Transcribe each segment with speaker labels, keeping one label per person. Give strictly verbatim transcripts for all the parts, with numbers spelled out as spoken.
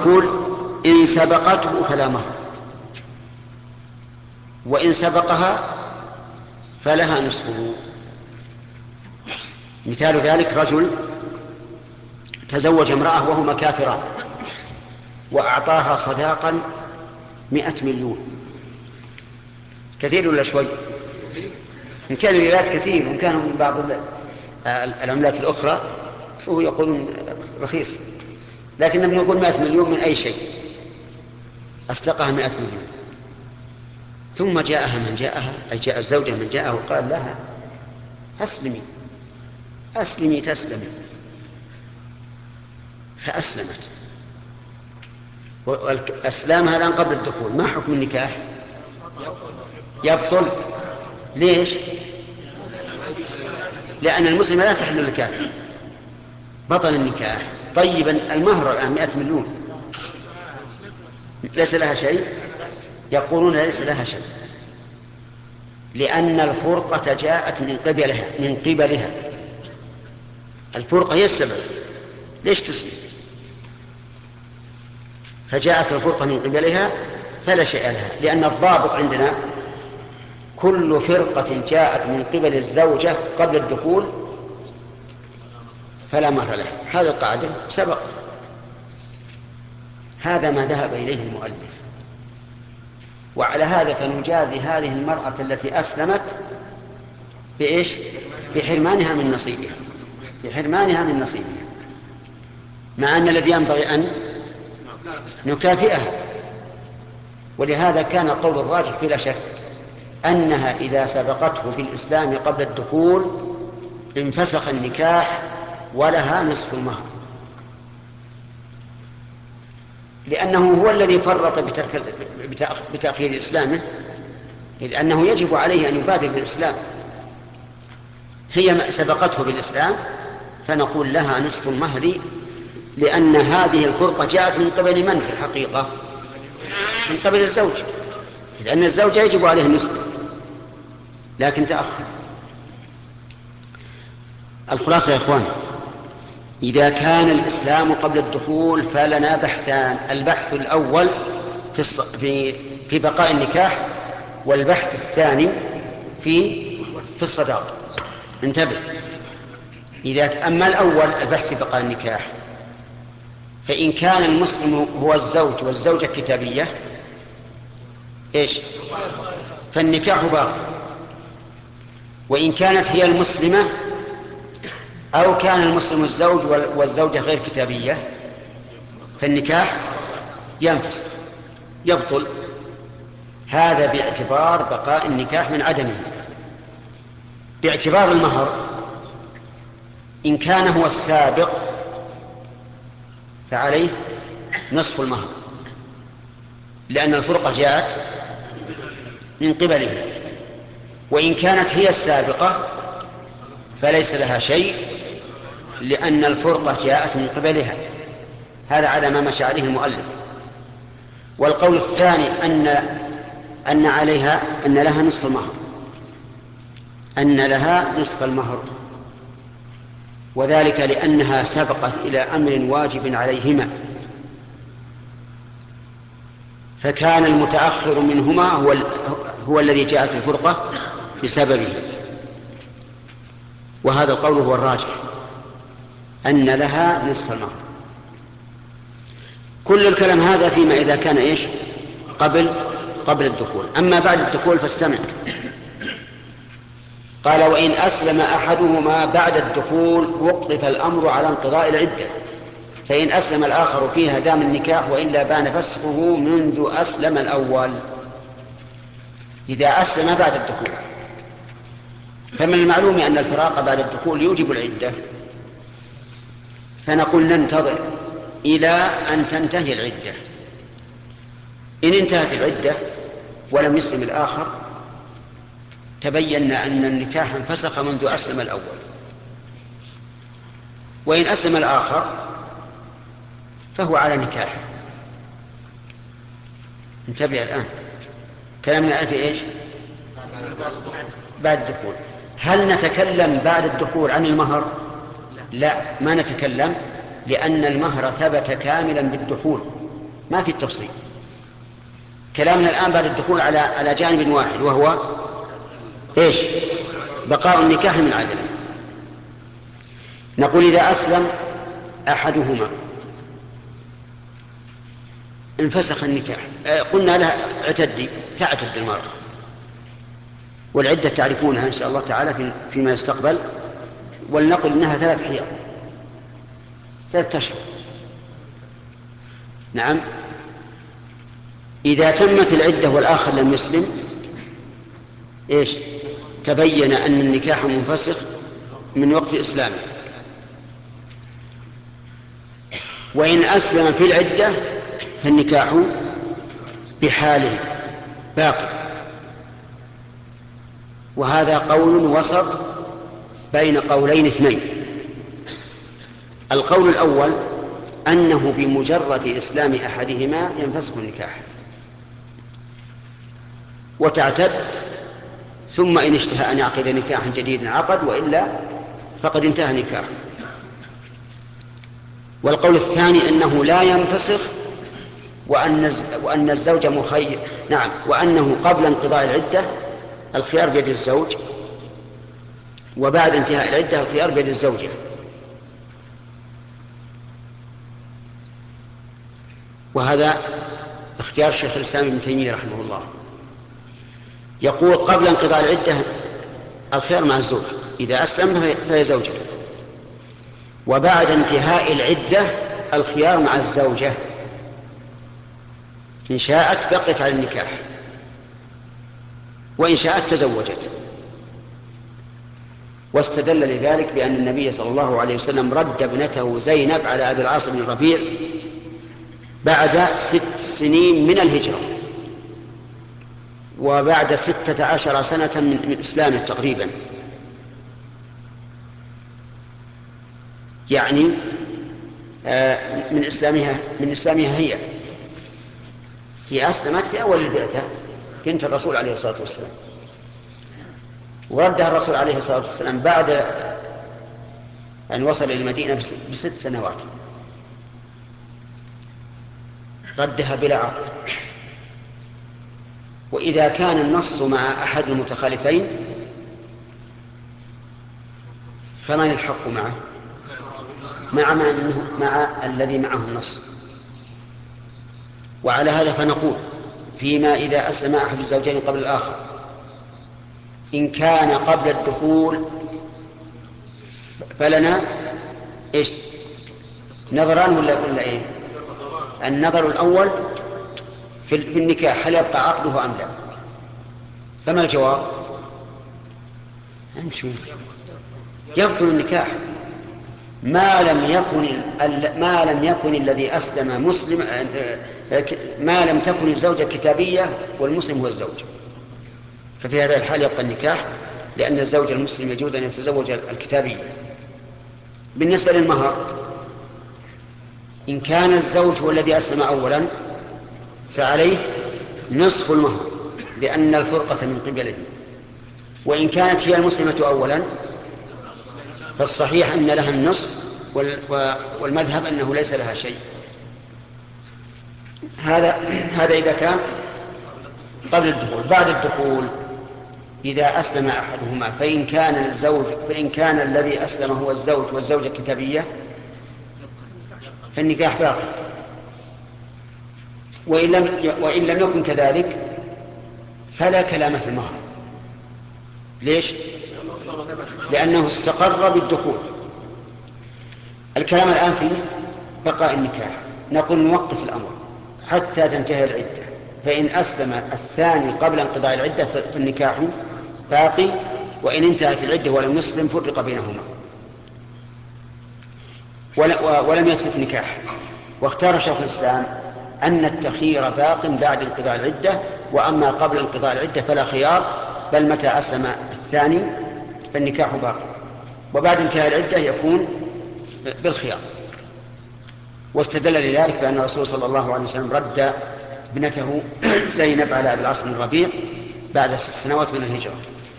Speaker 1: تقول إن سبقته فلا مهر، وإن سبقها فلها نصفه. مثال ذلك رجل تزوج امرأة وهما كافران وأعطاها صداقا مئة مليون. كثير ولا شوي؟ إن كان الولايات كثير وإن كانوا من بعض العملات الأخرى فهو يقولون رخيص، لكن نقول مئة مليون من أي شيء. أصدقها مئة مليون، ثم جاءها من جاءها، أي جاء الزوجة من جاءها وقال لها أسلمي أسلمي تسلمي، فأسلمت. وأسلامها الآن قبل الدخول، ما حكم النكاح؟ يبطل. ليش؟ لأن المسلم لا تحل للكافر، بطل النكاح. طيبا المهر الآن مئة مليون، ليس لها شيء؟ يقولون ليس لها شيء، لأن الفرقة جاءت من قبلها من قبلها الفرقة هي السبب. ليش تسلم؟ فجاءت الفرقة من قبلها فلا شيء لها، لأن الضابط عندنا كل فرقة جاءت من قبل الزوجة قبل الدخول فلا مهر لها. هذا القاعدة سبق. هذا ما ذهب إليه المؤلف، وعلى هذا فنجازي هذه المرأة التي أسلمت بإيش؟ بحرمانها من نصيبها، بحرمانها من نصيبها، مع أن الذي ينبغي أن نكافئها. ولهذا كان القول الراجح بلا شك أنها إذا سبقته بالإسلام قبل الدخول انفسخ النكاح ولها نصف المهر، لأنه هو الذي فرط بترك بتأخير إسلامه، إذ أنه يجب عليه أن يبادر بالإسلام. هي سبقته بالإسلام فنقول لها نصف المهر، لأن هذه الفرقة جاءت من قبل من في الحقيقة؟ من قبل الزوج، لأن الزوج يجب عليه أن يسلم لكن تأخر. الخلاصة يا إخوان، إذا كان الإسلام قبل الدخول فلنا بحثان: البحث الأول في في في بقاء النكاح، والبحث الثاني في في الصداق. انتبه، إذا أما الأول البحث في بقاء النكاح، فإن كان المسلم هو الزوج والزوجة كتابية إيش؟ فالنكاح باقي. وإن كانت هي المسلمة أو كان المسلم الزوج والزوجة غير كتابية فالنكاح ينفسخ يبطل. هذا باعتبار بقاء النكاح من عدمه. باعتبار المهر، إن كان هو السابق فعليه نصف المهر، لأن الفرقة جاءت من قبله. وإن كانت هي السابقة فليس لها شيء، لأن الفرقة جاءت من قبلها. هذا على ما مشى عليه المؤلف. والقول الثاني أن أن عليها أن لها نصف المهر، أن لها نصف المهر، وذلك لأنها سبقت إلى أمر واجب عليهما، فكان المتأخر منهما هو هو الذي جاءت الفرقة بسببه. وهذا القول هو الراجح، أن لها نصف المهر. كل الكلام هذا فيما إذا كان إيش؟ قبل قبل الدخول. أما بعد الدخول فاستمع. قال: وإن أسلم أحدهما بعد الدخول وقف الأمر على انقضاء العدة، فإن أسلم الآخر فيها دام النكاح، وإلا بان فسخه منذ أسلم الأول. إذا أسلم بعد الدخول، فمن المعلوم أن الفراق بعد الدخول يوجب العدة، فنقول ننتظر إلى أن تنتهي العدة. إن انتهت العدة ولم يسلم الآخر تبين أن النكاح انفسخ منذ أسلم الأول. وإن أسلم الآخر فهو على نكاحه. انتبه الآن، كلامنا في إيش؟ بعد الدخول. هل نتكلم بعد الدخول عن المهر؟ لا، ما نتكلم، لأن المهر ثبت كاملا بالدخول، ما في التفصيل. كلامنا الآن بعد الدخول على على جانب واحد، وهو إيش؟ بقاء النكاح من عدمه. نقول إذا أسلم أحدهما انفسخ النكاح، قلنا لها اعتدي، تعتد المرأة، والعدة تعرفونها إن شاء الله تعالى فيما يستقبل، ولنقل إنها ثلاث حيض، ثلاثة أشهر. نعم. إذا تمت العدة والآخر لم يسلم، إيش؟ تبين أن النكاح منفسخ من وقت إسلامه. وإن أسلم في العدة فالنكاح بحاله باقي. وهذا قول وسط بين قولين اثنين. القول الأول أنه بمجرد إسلام أحدهما ينفسخ النكاح وتعتد، ثم إن اشتهى أن يعقد نكاحا جديدا عقد، وإلا فقد انتهى نكاحه. والقول الثاني أنه لا ينفسخ، وأن وأن الزوج مخير، نعم، وأنه قبل انقضاء العدة الخيار بيد الزوج، وبعد انتهاء العدة الخيار بيد الزوجة. وهذا اختيار شيخ الإسلام ابن تيمية رحمه الله. يقول قبل انقضاء العدة الخيار مع الزوج، إذا أسلم فهي زوجته، وبعد انتهاء العدة الخيار مع الزوجة، إن شاءت بقيت على النكاح، وإن شاءت تزوجت. واستدل لذلك بأن النبي صلى الله عليه وسلم رد ابنته زينب على أبي العاص بن الربيع بعد ست سنين من الهجرة، وبعد ستة عشر سنة من, من إسلامه تقريبا، يعني من إسلامها من إسلامها هي هي أسلمت في أول البعثة بنت الرسول عليه الصلاة والسلام، وردها الرسول عليه الصلاة والسلام بعد أن وصل إلى المدينة بست سنوات، ردها بلا عقد. وإذا كان النص مع أحد المتخالفين فمن الحق معه؟ مع, مع الذي معه النص. وعلى هذا فنقول فيما إذا أسلم أحد الزوجين قبل الآخر، إن كان قبل الدخول فلنا إيش؟ نظران ولا ولا إيه؟ النظر الأول في النكاح، هل يبقى عقده أم لا؟ فما الجواب؟ نشوف. يبطل النكاح ما لم يكن ما لم يكن الذي أسلم مسلم، ما لم تكن الزوجة كتابية والمسلم هو الزوج، ففي هذا الحال يبقى النكاح، لأن الزوج المسلم يجوز أن يتزوج الكتابية. بالنسبة للمهر، إن كان الزوج هو الذي أسلم أولا فعليه نصف المهر لأن الفرقة من قبله، وإن كانت هي المسلمة أولا فالصحيح أن لها النصف، والمذهب أنه ليس لها شيء. هذا هذا إذا كان قبل الدخول. بعد الدخول إذا أسلم أحدهما، فإن كان الزوج فإن كان الذي أسلم هو الزوج والزوجة كتابية فالنكاح باقي، وإن لم وإن لم يكن كذلك فلا كلام في المهر. ليش؟ لأنه استقر بالدخول. الكلام الآن في بقاء النكاح، نقول نوقف الأمر حتى تنتهي العدة، فإن أسلم الثاني قبل انقضاء العدة فالنكاح باقي، وإن انتهت العدة ولم يسلم فرق بينهما ولم يثبت نكاح. واختار شيخ الإسلام أن التخيير باق بعد انقضاء العدة، وأما قبل انقضاء العدة فلا خيار، بل متى أسلم الثاني فالنكاح باق، وبعد انتهاء العدة يكون بالخيار. واستدل لذلك بأن الرسول صلى الله عليه وسلم رد ابنته زينب على أبي العاص بن الربيع بعد ست سنوات من الهجرة،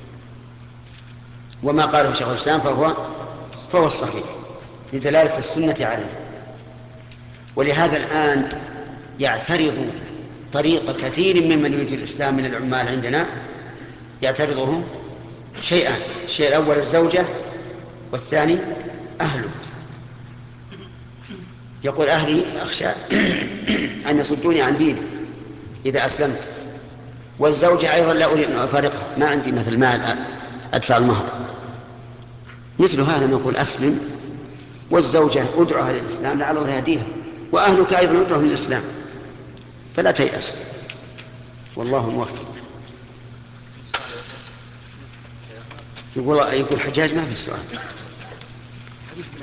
Speaker 1: وما قاله شيخ الإسلام فهو فهو الصحيح لدلالة السنة عليه. ولهذا الآن يعترض طريق كثير ممن يريد الإسلام من العمال عندنا، يعترضهم شيئان: الشيء الأول الزوجة، والثاني أهله. يقول أهلي أخشى أن يصدوني عن ديني إذا أسلمت، والزوجة أيضا لا أريد أن أفارقها، ما عندي مثل مال أدفع المهر. مثل هذا نقول أسلم، والزوجة أدعوها للإسلام لعل الله يهديها، وأهلك أيضا أدعوهم للإسلام، فلا تيأس، والله موفق. يقول يقول حجاج ما في السؤال.